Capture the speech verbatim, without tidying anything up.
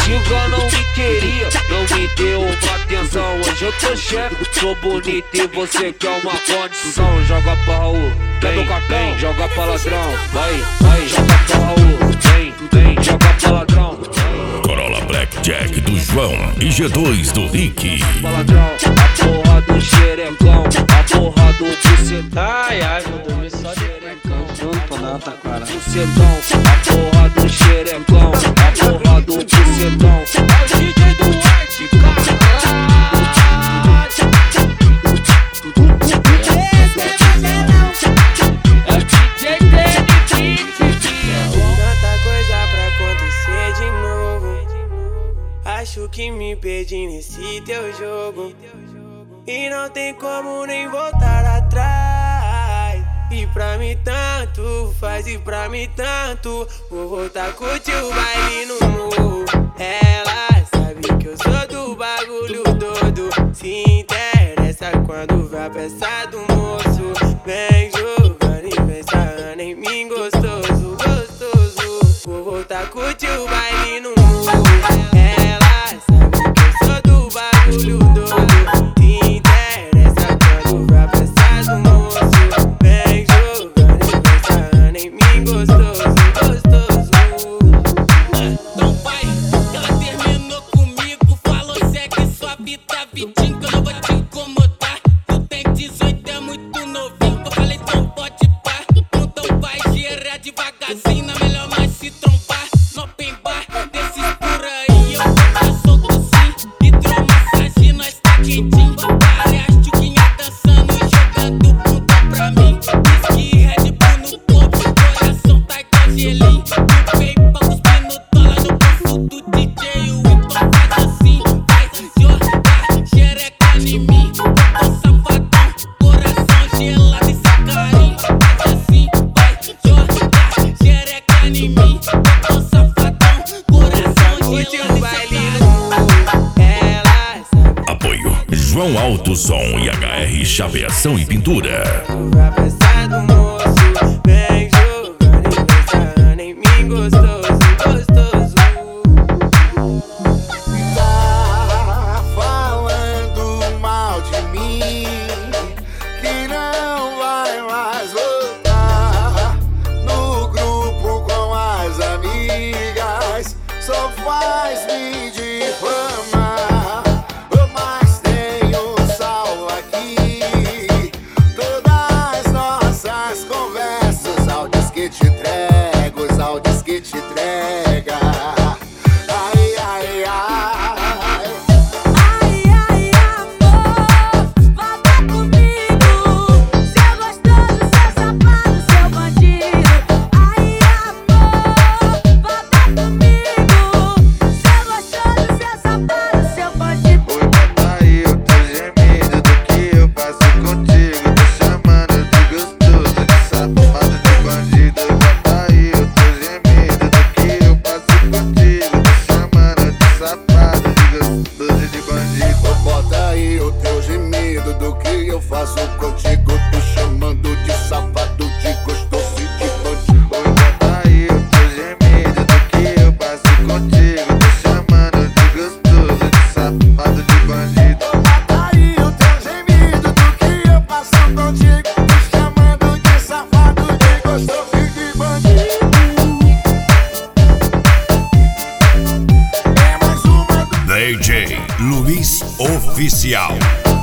antiga não me queria, não me deu uma atenção. Hoje eu tô chefe, sou bonito e você quer uma condição. Joga pra Raul, vem, vem, joga pra ladrão. Vai, vai, joga pra Raul, vem, vem, joga pra ladrão. Corolla Blackjack do João e G dois do Rick. Ladrão, a porra do xerecão, a porra do bucetão. Ai, ai, vou dormir só de cuecão. Junto não, Taquara. Bucetão, a porra do xerecão, a porra do bucetão. É o D J do White, caralho. É o D J dele, tanta coisa pra acontecer de novo. Acho que me perdi nesse teu jogo e não tem como nem voltar atrás. E pra mim tanto faz, e pra mim tanto. Vou voltar a curtir o baile no morro. Ela sabe que eu sou do bagulho todo. Se interessa quando vê a peça do moço. Vem jogando e vem sarrando em mim gostoso, gostoso. Vou voltar a curtir o baile no morro. Ela sabe que eu sou do bagulho todo. Se interessa quando vê a peça do moço. Vem jogando e vem sarrando em mim gostoso, gostoso. Então vai, que ela terminou comigo. Falou segue sua vida, Vitinho, que eu não vou te incomodar. Tu tem dezoito, é muito novinho. Eu falei, então pode pá. Então vai gerar devagarzinho, na melhor mais se trombar. No open bar, desses por aí eu vou tá solto sim. Hidromassagem, nós tá quentinho. Várias tchuquinhas dançando e jogando bunda pra mim. Whisky, Red Bull no corpo, coração tá igual gelinho. No peito, cuspindo dólar no bolso do D J. O então faz assim, vai jogar xereca em mim. Eu tô safadão, coração gelado e sem carinho. Faz assim, vai jogar xereca em mim. Eu tô safadão, coração Curte gelado o e baile sem no carinho. morro. Ela sabe Apoio João Alto Som e H R Chaveação e Pintura. que a peça do moço. Vem jogando e vem sarrando em mim gostoso, gostoso. Tá falando mal de mim, que não vai mais voltar no grupo com as amigas, só faz me difamar. Mas tenho salvo aqui todas nossas conversas, áudios que te entrego, os áudios que te entrega. Ai, ai, ai. Ai, ai, amor, volta comigo. Seu gostoso, seu safado, seu bandido. Ai, amor, volta comigo. Seu gostoso, seu safado, seu bandido. Oi, bota aí o teu gemido do que eu faço contigo. Tô chamando de gostoso, de safado, de bandido. Oi, bota aí o teu gemido do que eu faço contigo. Tô chamando de safado, de gostoso, de bandido. Ô, bota aí o teu gemido do que eu faço contigo. Tô chamando de safado, de gostoso e de bandido. Oi, bota aí o teu gemido do que eu faço contigo. Tô chamando de gostoso, de safado, de bandido. Bota aí o teu gemido do que eu faço contigo. Tô chamando de safado, de gostoso e de bandido. É mais uma do D J Luiz Oficial.